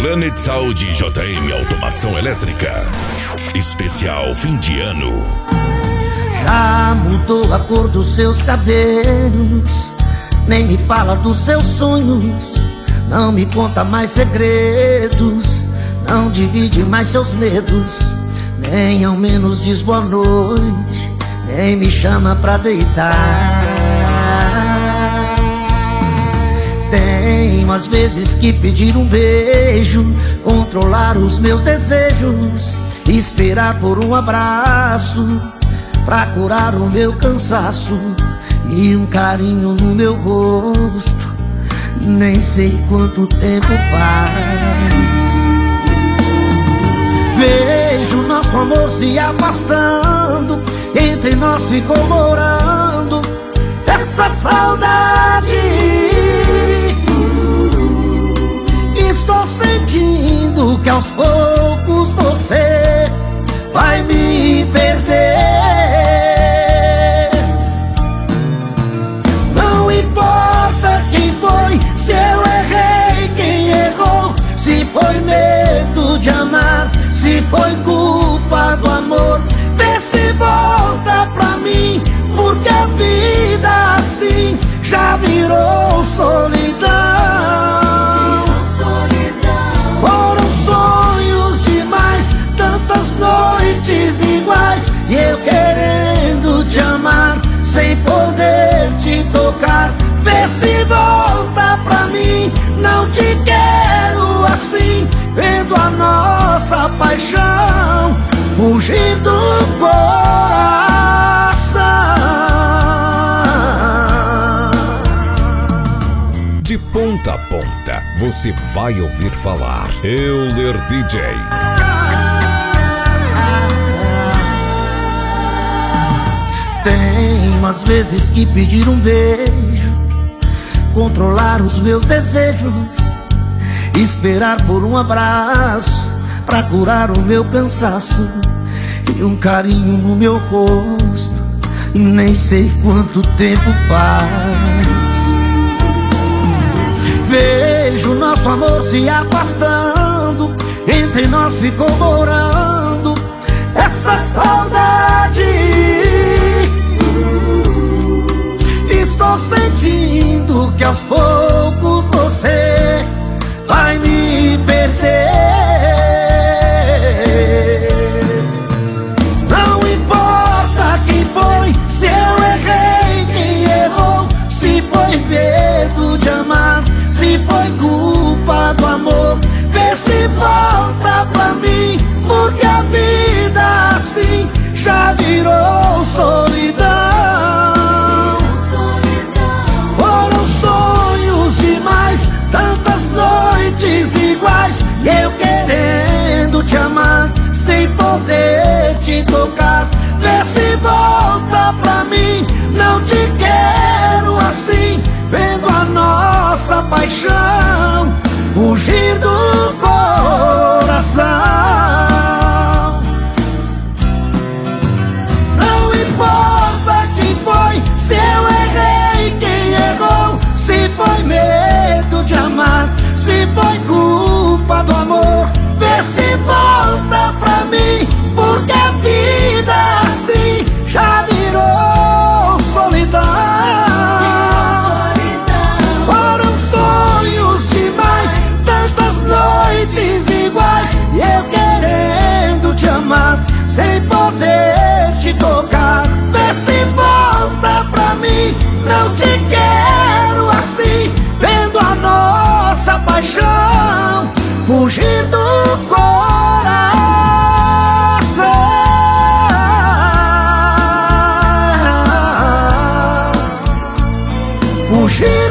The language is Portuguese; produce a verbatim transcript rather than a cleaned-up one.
Planet Saúde J M Automação Elétrica. Especial fim de ano. Já mudou a cor dos seus cabelos, nem me fala dos seus sonhos, não me conta mais segredos, não divide mais seus medos, nem ao menos diz boa noite, nem me chama pra deitar. Tenho às vezes que pedir um beijo, controlar os meus desejos, esperar por um abraço pra curar o meu cansaço e um carinho no meu rosto. Nem sei quanto tempo faz. Vejo nosso amor se afastando, entre nós ficou morando essa saudade. Estou sentindo que aos poucos você vai me perder. Não importa quem foi, se eu errei, quem errou, se foi medo de amar, se foi culpa do amor. Vê se volta pra mim, porque a vida assim já virou solidão. Foram sonhos demais, tantas noites iguais, e eu querendo te amar, sem poder te tocar. Vê se volta pra mim, não te quero assim, vendo a nossa paixão fugir do coração. De ponta a ponta, você vai ouvir falar Euler D J. Tenho às vezes que pedir um beijo, controlar os meus desejos, esperar por um abraço pra curar o meu cansaço e um carinho no meu rosto. Nem sei quanto tempo faz. Vejo nosso amor se afastando, entre nós ficou morando essa saudade. Estou sentindo que aos poucos você vai me perder. Não importa quem foi, se eu errei, quem errou, se foi medo de amar, se foi culpa do amor. Vê se volta pra mim, porque a vida assim já virou solidão. Foram sonhos demais, tantas noites iguais, eu querendo te amar, sem poder te tocar. Vê se volta pra mim, não te quero assim, vendo a nossa paixão fugir do coração. Não importa quem foi, se eu errei, quem errou, se foi medo de amar, se foi culpa do amor. Vê se volta pra mim, porque a vida assim já virou solidão. Foram sonhos demais, tantas noites iguais, e eu querendo te amar, sem poder te tocar. Vê se volta pra mim, não te quero assim, vendo a nossa paixão fugir do coração. Fugir